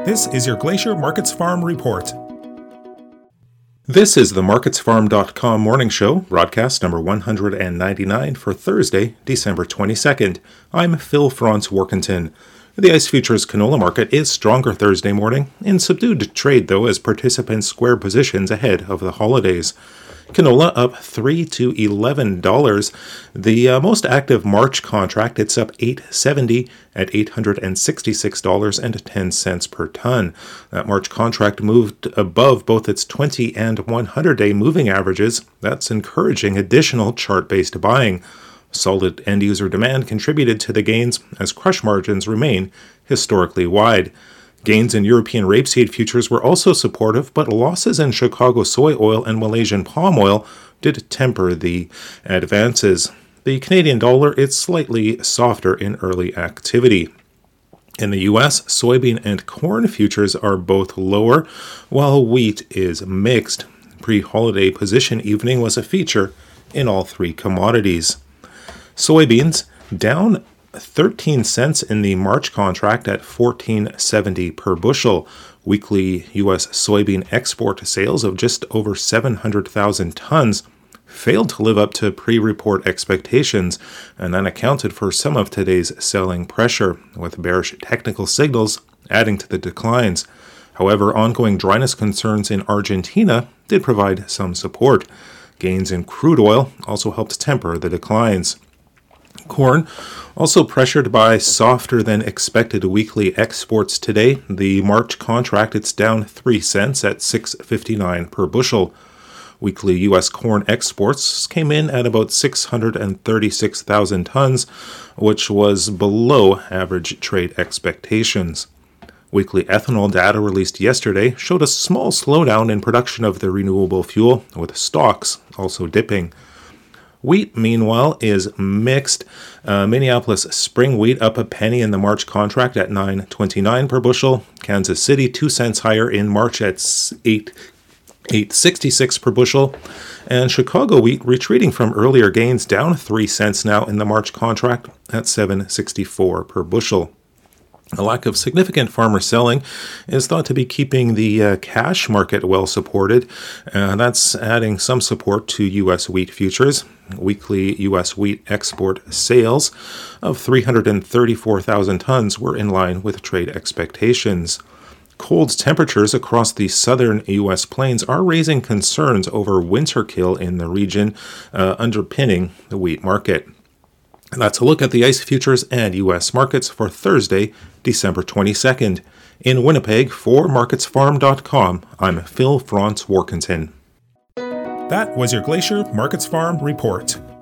This is your Glacier Markets Farm Report. This is the MarketsFarm.com morning show, broadcast number 199 for Thursday, December 22nd. I'm Phil Franz-Warkentin. The ICE Futures canola market is stronger Thursday morning, in subdued trade though as participants square positions ahead of the holidays. Canola up $3 to $11. The most active March contract, it's up $8.70 at $866.10 per ton. That March contract moved above both its 20 and 100-day moving averages. That's encouraging additional chart-based buying. Solid end-user demand contributed to the gains as crush margins remain historically wide. Gains in European rapeseed futures were also supportive, but losses in Chicago soy oil and Malaysian palm oil did temper the advances. The Canadian dollar is slightly softer in early activity. In the U.S., soybean and corn futures are both lower, while wheat is mixed. Pre-holiday position evening was a feature in all three commodities. Soybeans down 13 cents in the March contract at $14.70 per bushel. Weekly U.S. soybean export sales of just over 700,000 tons failed to live up to pre-report expectations, and that accounted for some of today's selling pressure, with bearish technical signals adding to the declines. However, ongoing dryness concerns in Argentina did provide some support. Gains in crude oil also helped temper the declines. Corn also pressured by softer than expected weekly exports today. The March contract, it's down 3 cents at $6.59 per bushel. Weekly U.S. corn exports came in at about 636,000 tons, which was below average trade expectations. Weekly ethanol data released yesterday showed a small slowdown in production of the renewable fuel, with stocks also dipping. Wheat, meanwhile, is mixed. Minneapolis spring wheat up a penny in the March contract at $9.29 per bushel. Kansas City 2 cents higher in March at $8.66 per bushel. And Chicago wheat retreating from earlier gains, down 3 cents now in the March contract at $7.64 per bushel. A lack of significant farmer selling is thought to be keeping the cash market well supported. That's adding some support to U.S. wheat futures. Weekly U.S. wheat export sales of 334,000 tons were in line with trade expectations. Cold temperatures across the southern U.S. plains are raising concerns over winter kill in the region, underpinning the wheat market. That's a look at the ICE futures and U.S. markets for Thursday, December 22nd. In Winnipeg, for MarketsFarm.com, I'm Phil Franz-Warkentin. That was your Glacier Markets Farm Report.